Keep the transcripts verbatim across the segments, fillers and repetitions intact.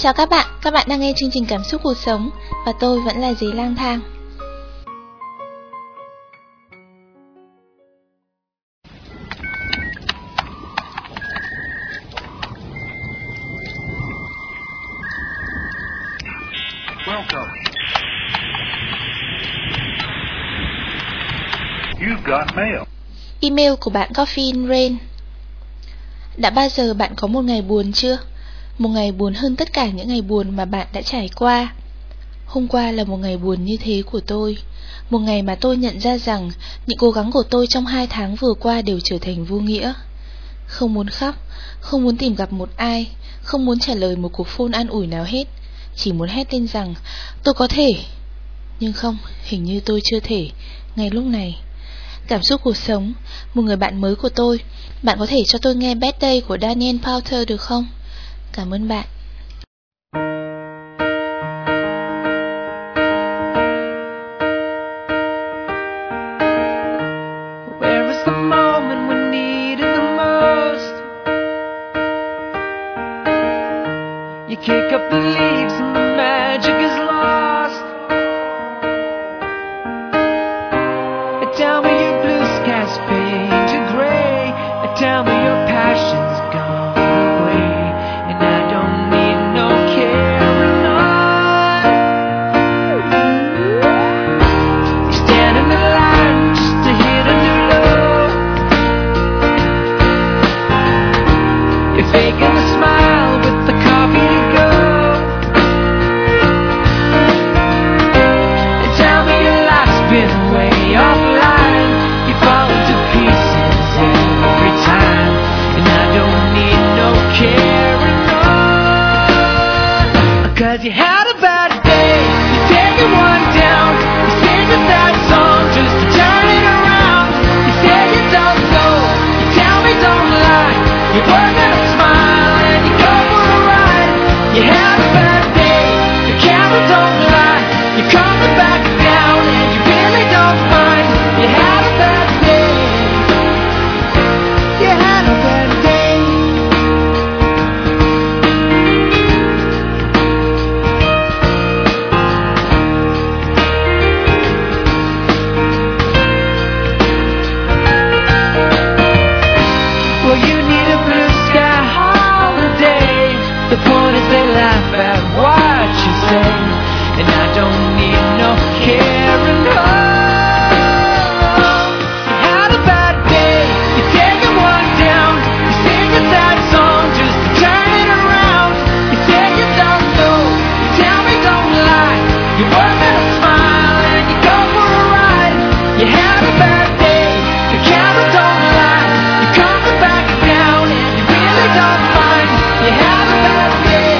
Chào các bạn, các bạn đang nghe chương trình Cảm xúc cuộc sống và tôi vẫn là Dế Lang Thang. Welcome. You've got mail. Email của bạn Coffee in Rain. Đã bao giờ bạn có một ngày buồn chưa? Một ngày buồn hơn tất cả những ngày buồn mà bạn đã trải qua. Hôm qua là một ngày buồn như thế của tôi. Một ngày mà tôi nhận ra rằng những cố gắng của tôi trong hai tháng vừa qua đều trở thành vô nghĩa. Không muốn khóc, không muốn tìm gặp một ai, không muốn trả lời một cuộc phone an ủi nào hết. Chỉ muốn hét lên rằng tôi có thể. Nhưng không, hình như tôi chưa thể ngay lúc này. Cảm xúc cuộc sống, một người bạn mới của tôi. Bạn có thể cho tôi nghe Bad Day của Daniel Powter được không? Cảm ơn bạn. Where is the moment we need it the most? You kick up the leaves and the magic is lost. Tell me your blue skies fade to gray. Tell me your passion's gone away, and I don't need no carrying on. You stand in the line just to hit a new low. You're faking the smile with the coffee to go. And tell me your life's been way offline. You fall into pieces every time, and I don't need no carrying on. 'Cause you had a bad day, you take it one down. You sing a sad song just to turn it around. You say you don't know, you tell me don't lie. You work at a smile and you go for a ride. You had a bad day, the camera don't lie. You're coming back down and you really don't mind. You had a bad day. You had a bad day. Well, you need a blue sky holiday. The point is they laugh at what you say, and I don't need no carrying on. You had a bad day, you take it one down. You sing a sad song just to turn it around. You say you don't know, you tell me don't lie. You work at a smile and you go for a ride. You had a bad day, the camera don't lie. You're coming back down and you really don't mind. You had a bad day.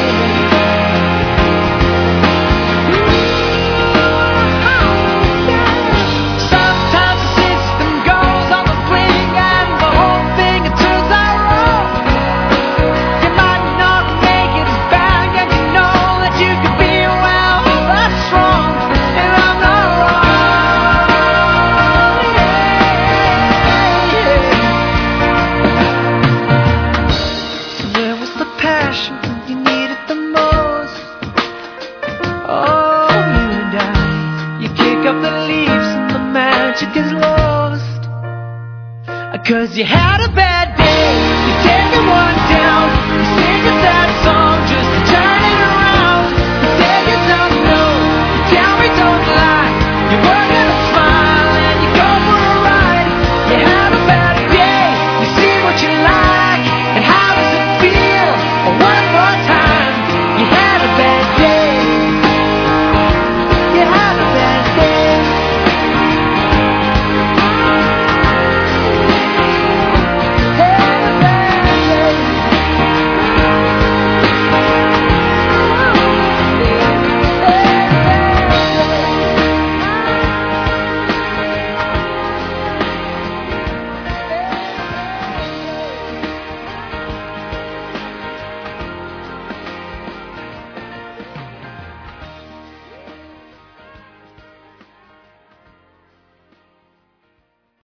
Sometimes the system goes on the blink and the whole thing it turns out wrong. You might not make it back and you know that you could be well, that's wrong, and I'm not wrong. Yeah, yeah. So where was the passion when you needed the most? Oh, you and I, you kick up the leaves and the magic is lost. 'Cause you had a bad